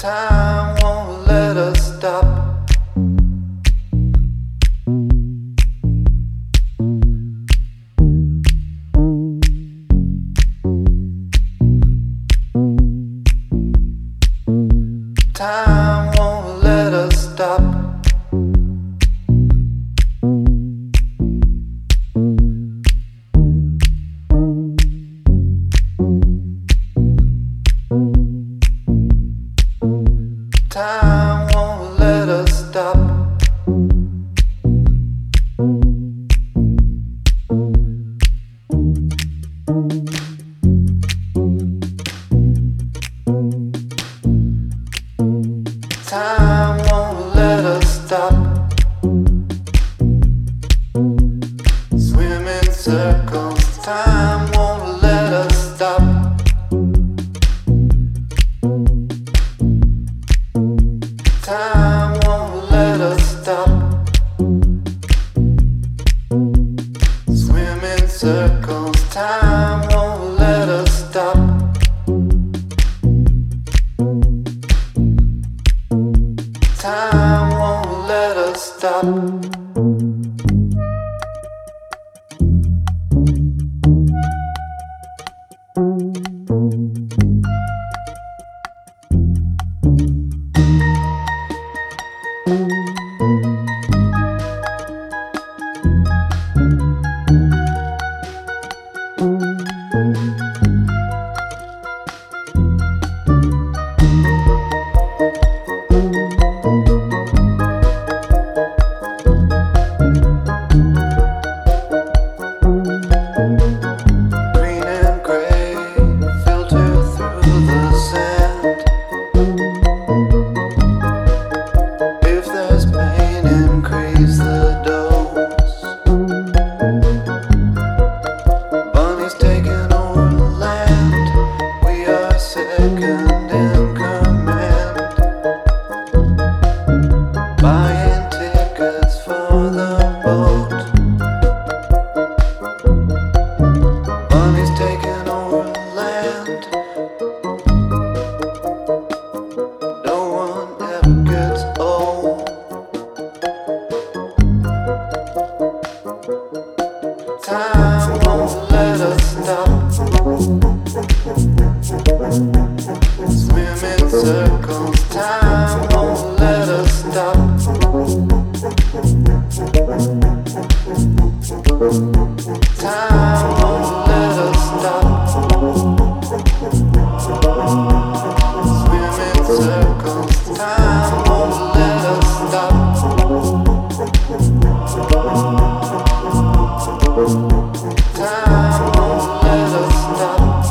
Time won't let us stop. Time won't let us stop. Time won't let us stop. Time won't let us stop. Swim in circles. Time won't let us stop. Time won't let us stop. Swim in circles. Time won't let us stop. Time won't let us stop. Green and gray filter through the sand. If there's pain, increase the dose. Bunny's taking over land. We are second in command. Buying tickets for the boat. Bunny's taking over land. No one ever gets old. Time won't let us stop. Swim in circles. Time won't let us stop. Time won't let us stop. Swim in circles. Time won't let us stop. Time won't let us stop.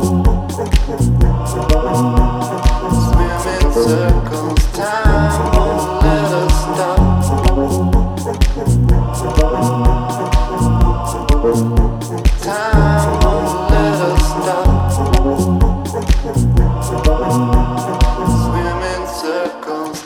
Swim in circles. Time won't let us stop. Time won't let us stop. Swim in circles.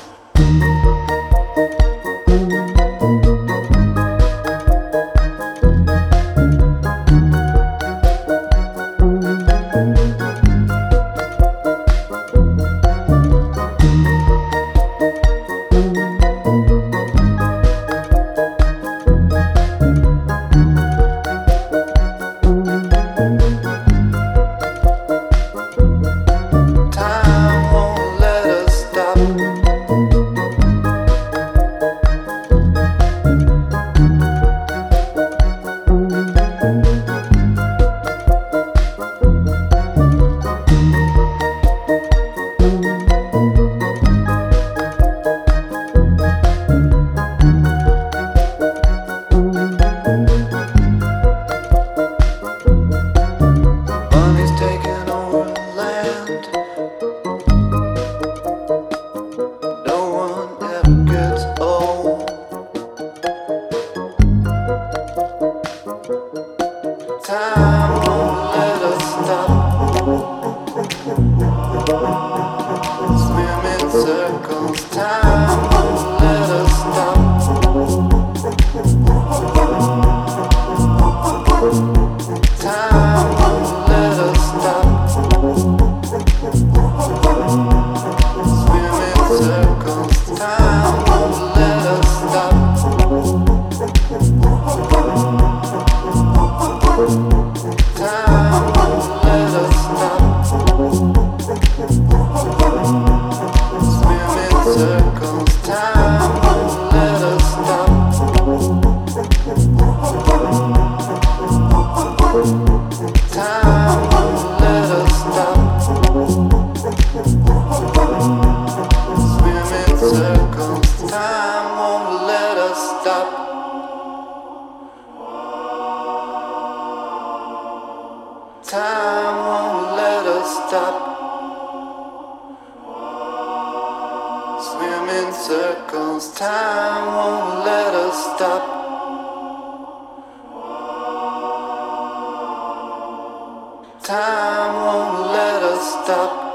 Time won't let us stop. Bunny's taking over land. No one ever gets old. Time won't let us stop. Swim in circles. Time won't let us stop. Time won't let us stop. Swim swim in circles. Time won't let us stop. Time won't let us stop.